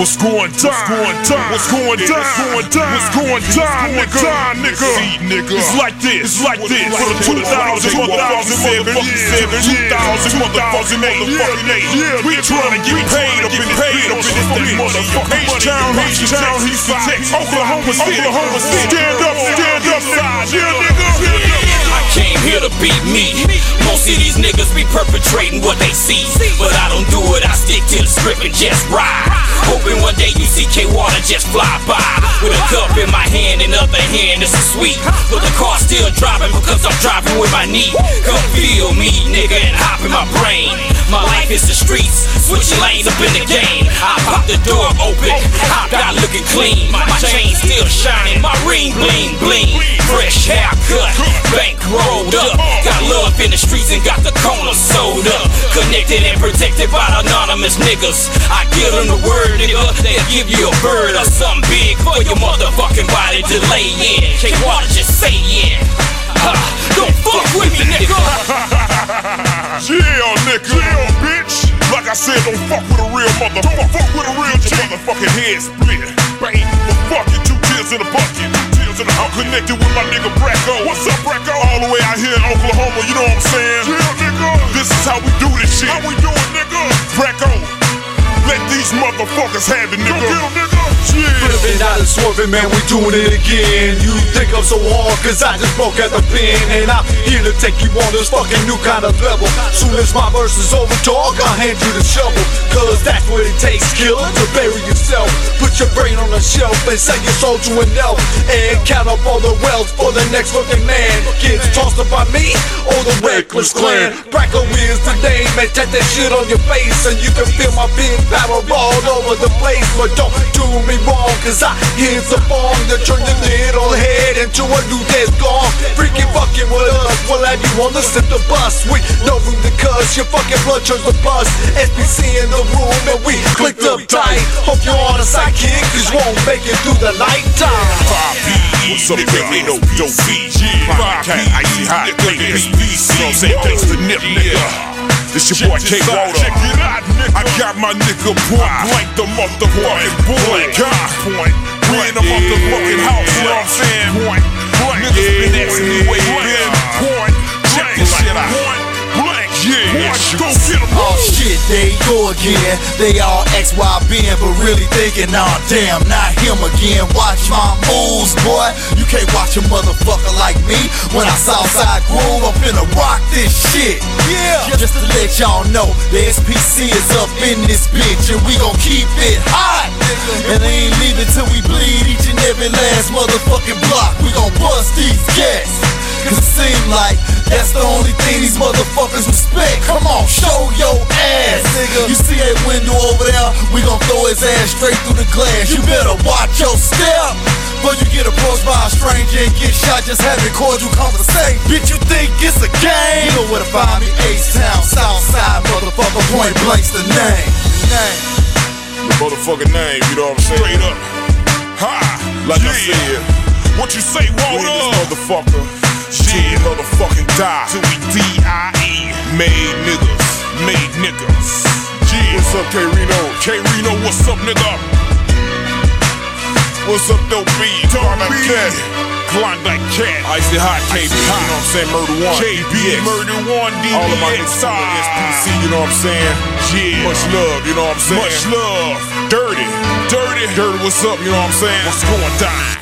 What's going down? What's going down? What's going down, nigga? It's like this. For the 2000 motherfucking 2000 motherfucking 8. We trying to get paid up in this motherfucking H-Town, Houston, Texas, Oklahoma City. Stand up, nigga. I came here to beat me. Most of these niggas be perpetrating what they see, but I don't do it, I stick to the script and just ride. Hoping one day you see K-Water just fly by with a cup in my hand and other hand, it's a sweet. But the car's still driving because I'm driving with my knee. Come feel me, nigga, and hop in my brain. My life is the streets, switching lanes up in the game. I pop the door open, hopped out looking clean. My chain still shining, my ring bling bling. Fresh haircut, bank rolled up. Got love in the streets and got the corner sold up. Connected and protected by anonymous niggas. I give them the word, nigga, they'll give you a bird or something big for your motherfucking body to lay in. K-Water just say yeah. Don't fuck with me, nigga. Yeah, nigga. Yeah, bitch. Like I said, don't fuck with a real motherfucker. Don't fuck with a real G. Your motherfucking head split. Bang. But fuck you, 2 tears in a bucket. I'm connected with my nigga Bracco. What's up, Bracco? All the way out here in Oklahoma, you know what I'm saying? Yeah, nigga. This is how we do this shit. How we do it, nigga? Bracco, let these motherfuckers have it, nigga. Go get 'em, nigga. Flipping out and swerving, man, we doing it again. You think I'm so hard cause I just broke at the pen, and I'm here to take you on this fucking new kind of level. Soon as my verse is over, dog, I'll hand you the shovel, cause that's what it takes, killer, to bury yourself. Put your brain on the shelf and sell your soul to an elf, and count up all the wealth for the next fucking man. Gets tossed up by me or the Reckless Clan. Bracco is the name, and take that shit on your face, and you can feel my big barrel all over the place. But don't do me wrong, cause I hit the bomb to turn your little head into a new day's gone. Freaking fucking with us, we'll have you on the sip the bus. We no room to cuss, your fucking blood turns to bust. SBC in the room and we clicked up tight. Hope you're on a sidekick, cause you won't make it through the nighttime. 5PE, what's up, nigga? No VG, 5K, icy hot, SBC, you know what I'm saying? Thanks to Nip, nigga. This your boy K-Water. Check it out, nigga. I got my nigga point blank, the motherfucking blank. Point in the motherfucking house, you know what I'm saying? Point blank. Niggas been asking me where you been. Point blank. Check this shit out. Point blank. Yeah, go get 'em. Oh shit, there you go again. They all XYBN, but really thinking, oh damn, not him again. Watch my moves, boy. You can't watch a motherfucker like me. When I Southside groove, I'm finna rock this shit. Yeah. Just to let y'all know, the SPC is up in this bitch, and we gon' keep it hot. And they ain't leaving till we bleed each and every last motherfucking block. We gon' bust these cats. Cause it seem like that's the only thing these motherfuckers respect. Come on, show your ass, nigga. You see that window over there? We gon' throw his ass straight through the glass. You better watch your step, but you get approached by a stranger and get shot just having cordial conversation. Bitch, you think it's a game? You know where to find me, H-Town, Southside, motherfucker, point blank's the name. The motherfucking name, you know what I'm saying? Straight up. Ha! Like I said. What you say, Water? This motherfucker. Yeah, motherfucking die. Till we D-I-E. Made niggas. Yeah. What's up, K-Reno? K-Reno, what's up, nigga? What's up, Dope B? Klondike Cat. Klondike Cat. Icy Hot KB, you know what I'm saying? Murder One. KBX. Murder One, DBX. All of my niggas SPC, you know what I'm saying? Yeah. Much love, you know what I'm saying? Much love. Dirty, what's up, you know what I'm saying? What's going down?